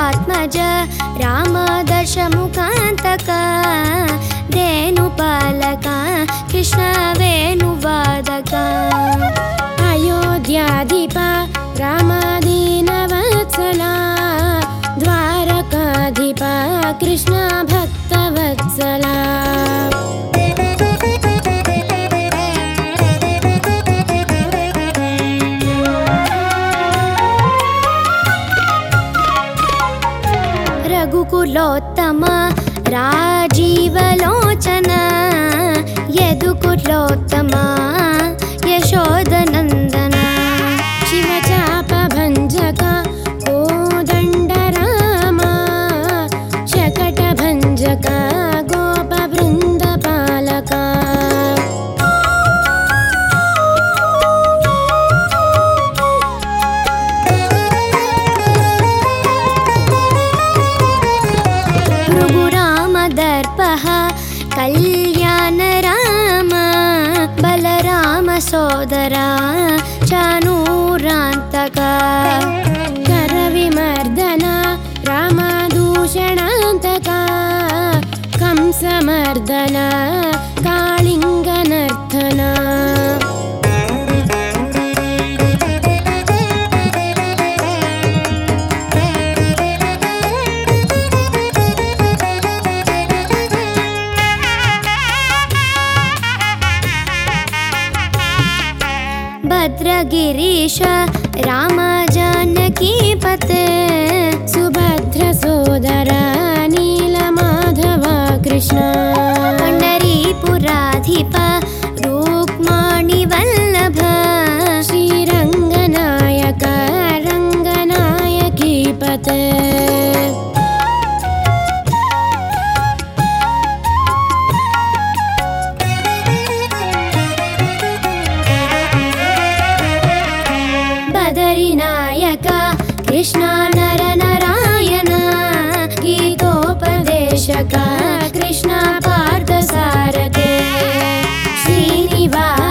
वृषभात्मज Ram दशमुखान्तक धेनुपालक Krishna वेणुवादक अयोध्याधिप रामादीनवत्सला द्वारकाधिप Krishna भक्तवत्सला रघुकुलोत्तम Rajivlochan यदुकुलोत्तम यशोदनन्दन शिवचापभञ्जक Kodandaram शकटभञ्जक गोपवृन्दपालक भृगुरामदर्पः Kalyan Ram Balram सोदरा चानूरान्तक करविमर्दन रामदूषणान्तक कंसमर्दन कालिङ्गनर्धन भद्रगिरीश Ram जानकीपते Subhadra सोदरा Neelmadhav Krishna पंडरीपुराधिप रुक्माणिवल्लभ श्रीरङ्गनायक रङ्गनायकीपते बदरीनायक Krishna Narnarayan गीतोपदेशक Krishna पार्थसारथे Srinivas